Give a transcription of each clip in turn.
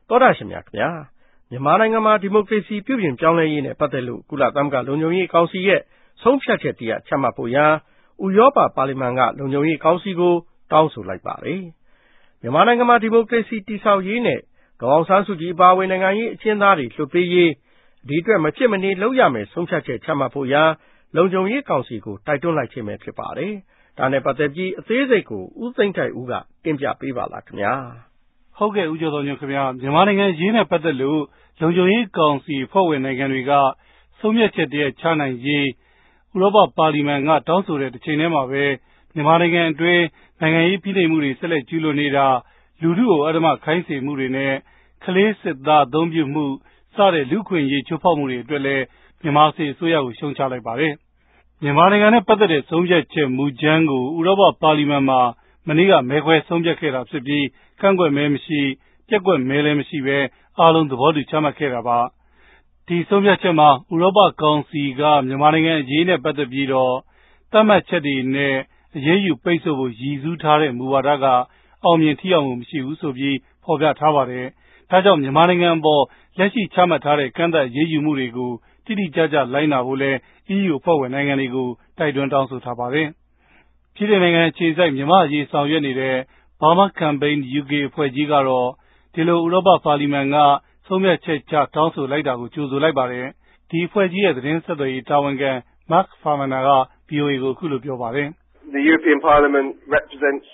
သောတာရှင်များခင်ဗျာမြန်မာနိုင်ငံမှာဒီမိုကရေစီပြုပြင်ပြောင်းလဲရေးနဲ့ပတ်သက်လို့ကုလသမဂ္ဂလုံခြုံရေးကောင်စီရဲ့ဆုံးဖြတ်ချက်တရားချမှတ်ဖို့ရာဥရောပပါလီမန်ကလုံခြုံရေးကောင်စီကိုတောင်းဆိုလိုက်ပါတယ်မြန်မာနိုင်ငံမှာဒီမိုကရေစီတည်ဆောက်ရေးနဲ့ဒေါ်အောင်ဆန်းစုကြည်အပါအဝင်နိုင်ငံရေးအကျဉ်းသားတွေလွှတ်ပေးရေးဒီအတွက်မဖြစ်မနေလုပ်ရမယ်ဆုံးဖြတ်ချက်ချမှတ်ဖို့ရာလုံခြုံရေးကောင်စီကိုတိုက်တွန်းလိုက်ခြင်းပဲဖြစ်ပါတယ်ဒါနဲ့ပတ်သက်ပြီးအသေးစိတ်ကိုဦးသိန်းထိုက်ဦးကတင်ပြပေးပါလားခင်ဗျာဟုတ်ကဲ့ဦးကျော်တော်ညွန့်ခင်ဗျာမြန်မာနိုင်ငံရေးနဲ့ပတ်သက်လို့လုံခြုံရေးကောင်စီဖွဲ့ဝင်နိုင်ငံတွေကဆုံးဖြတ်ချက်တည်းချနိုင်ရေးဥရောပပါလီမန်ကတောင်းဆိုတဲ့တစ်ချိန်တည်းမှာပဲမြန်မာနိုင်ငံအတွင်းနိုင်ငံရေးပြည်ထောင်မှုတွေဆက်လက်ကျူးလွန်နေတာလူထုကိုအဓမ္မခိုင်းစေမှုတွေနဲ့ကလေးစစ်သားအသုံးပြုမှုစတဲ့လူခွင့်ရေးချိုးဖောက်မှုတွေအတွက်လည်းမြန်မာစစ်အစိုးရကိုရှုံချလိုက်ပါတယ်မြန်မာနိုင်ငံနဲ့ပတ်သက်တဲ့ဆုံးဖြတ်ချက်မူကြမ်းကိုဥရောပပါလီမန်မှာမနေ့ကမဲခွဲဆုံးဖြတ်ခဲ့တာဖြစ်ပြီးကန့်ကွက်မဲမရှိပြက်ကွက်မဲလည်းမရှိပဲအားလုံးသဘောတူချမှတ်ခဲ့တာပါဒီဆုံးဖြတ်ချက်မှာဥရောပကောင်စီကမြန်မာနိုင်ငံအရေးနဲ့ပတ်သက်ပြီးတော့သတ်မှတ်ချက်တွေနဲ့အရေးယူပိတ်ဆို့ဖို့ရည်စူးထားတဲ့မူဝါဒကအောင်မြင်ထိရောက်မှုမရှိဘူးဆိုပြီးဖော်ပြထားပါတယ်ဒါကြောင့်မြန်မာနိုင်ငံအပေါ်လက်ရှိချမှတ်ထားတဲ့ကန့်သတ်အရေးယူမှုတွေကိုတိတိကျကျလိုက်နာဖို့လဲ EU အဖွဲ့ဝင်နိုင်ငံတွေကိုတိုက်တွန်းတောင်းဆိုထားပါတယ်ပြည်ထောင်နိုင်ငံခြေစိုက်မြန်မာအရေးဆောင်ရွက်နေတဲ့ Burma Campaign UK အဖွဲ့ကြီးကတော့ဒီလိုဥရောပပါလီမန်ကဆုံးဖြတ်ချက်ချတောင်းဆိုလိုက်တာကိုကြိုဆိုလိုက်ပါတယ်ဒီအဖွဲ့ကြီးရဲ့သတင်းဆက်သွယ်ရေးတာဝန်ခံ Mark Farmaner က VOA ကိုအခုလိုပြောပါတယ် The European Parliament represents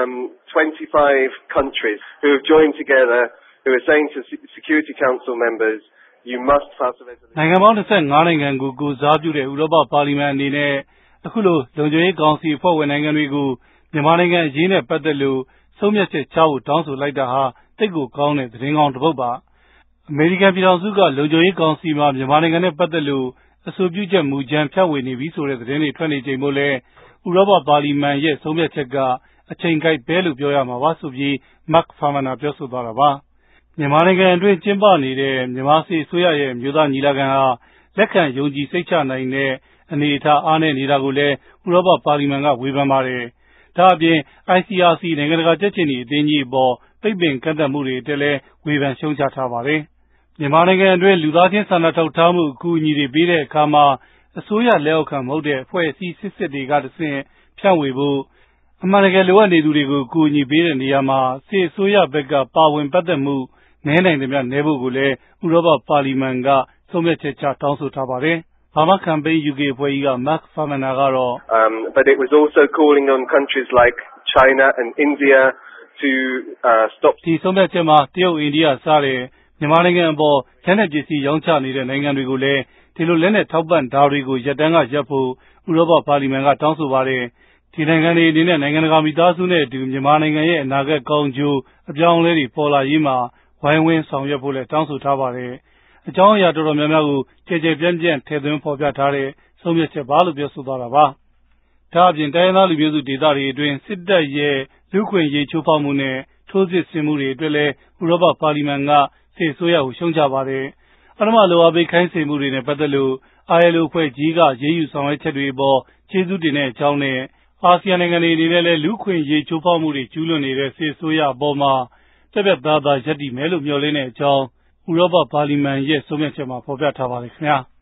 25 countries who have joined together who are saying to Security Council members you must pass a resolution နိုင်ငံပေါင်း25နိုင်ငံကိုကိုစားပြုတဲ့ဥရောပပါလီမန်အနေနဲ့အခုလိုလုံခြုံရေးကောင်စီအဖွဲ့ဝင်နိုင်ငံတွေကိုမြန်မာနိုင်ငံအရေးနဲ့ပတ်သက်လို့ဆုံးဖြတ်ချက်ချဖို့တောင်းဆိုလိုက်တာဟာတိတ်ကိုကောင်းတဲ့သတင်းကောင်းတစ်ပုဒ်ပါအမေရိကန်ပြည်ထောင်စုကလုံခြုံရေးကောင်စီမှာမြန်မာနိုင်ငံနဲ့ပတ်သက်လို့အဆိုပြုချက်မူကြမ်းဖြန့်ဝေနေပြီဆိုတဲ့သတင်းတွေထွက်နေချိန်မို့လဲဥရောပပါလီမန်ရဲ့ဆုံးဖြတ်ချက်ကအချိန်ကိုက်ပဲလို့ပြောရမှာပါဆိုပြီး Mark Farmaner ပြောဆိုသွားတာပါမြန်မာနိုင်ငံအတွင်းကျင်းပနေတဲ့မြန်မာစစ်အစိုးရရဲ့မျိုးသားညီလာခံဟာလက်ခံယုံကြည်စိတ်ချနိုင်တဲ့အနေအထားအားနည်းနေတာကိုလည်းဥရောပပါလီမန်ကဝေဖန်ပါတယ်ဒါအပြင် ICRC နိုင်ငံတကာကြက်ချင်အသင်းကြီးအပေါ်ပိတ်ပင်ကန့်သတ်မှုတွေအတွက်လည်းဝေဖန်ရှုံချထားပါတယ်မြန်မာနိုင်ငံအတွင်းလူသားချင်းစာနာထောက်ထားမှုအကူအညီတွေပေးတဲ့အခါမှာအစိုးရလက်အောက်ခံမဟုတ်တဲ့အဖွဲ့အစည်းစစ်တွေကတဆင့်ဖြန့်ဝေဖို့အမှန်တကယ်လိုအပ်နေသူတွေကိုအကူအညီပေးတဲ့နေရာမှာစစ်အစိုးရဘက်ကပါဝင်ပတ်သက်မှုနည်းနိုင်သမျှနည်းဖို့ကိုလည်းဥရောပပါလီမန်ကဆုံးဖြတ်ချက်ချတောင်းဆိုထားပါတယ်Burma Campaign UK အဖွဲ့ကြီးက Mark Farmaner ကတော့ but it was also calling on countries like China and India to stop ဒီဆုံးဖြတ်ချက်မှာတရုတ်အိန္ဒိယစတဲ့မြန်မာနိုင်ငံအပေါ်လက်နက်ပစ္စည်းရောင်းချနေတဲ့နိုင်ငံတွေကိုလည်းဒီလိုလက်နက်ထောက်ပံ့ဓာတွေကိုရပ်တန်းကရပ်ဖို့ဥရောပပါလီမန်ကတောင်းဆိုပါတယ်ဒီနိုင်ငံတွေအနေနဲ့နိုင်ငံတကာမိသားစုနဲ့အတူမြန်မာနိုင်ငံရဲ့အနာဂတ်ကောင်းကျိုးအပြောင်းအလဲတွေပေါ်လာရေးမှာဝိုင်းဝန်းဆောင်ရွက်ဖို့လည်းတောင်းဆိုထားပါတယ်အကြောင်းအရာတော်တော်များများကိုကြည်ကြဲပြန့်ပြန့်ထည့်သွင်းဖော်ပြထားတဲ့ဆုံးဖြတ်ချက်ပါလို့ပြောဆိုသွားတာပါဒါအပြင်တိုင်းရင်းသားလူမျိုးစုဒေသတွေအတွင်းစစ်တပ်ရဲ့လူခွင့်ရေးချိုးဖောက်မှုနဲ့ထိုးစစ်ဆင်မှုတွေအတွက်လည်းဥရောပပါလီမန်ကစစ်အစိုးရကိုရှုံချပါတယ်အဓမ္မလိုအပ်ပေးခိုင်းစေမှုတွေနဲ့ပတ်သက်လို့ ILO ဖွဲ့ကြီးကရေးယူဆောင်ရွက်ချက်တွေအပေါ်ကျေးဇူးတင်တဲ့အကြောင်းနဲ့အာဆီယံနိုင်ငံတွေအနေနဲ့လည်းလူခွင့်ရေးချိုးဖောက်မှုတွေကျူးလွန်နေတဲ့စစ်အစိုးရအပေါ်မှာပြတ်ပြတ်သားသားရပ်တည်မယ်လို့မျှော်လင့်တဲ့အကြောင်းဥရောပပါလီမန်ရဲ့ဆုံးဖြတ်ချက်မှာဖော်ပြထားပါတယ်ခင်ဗျာ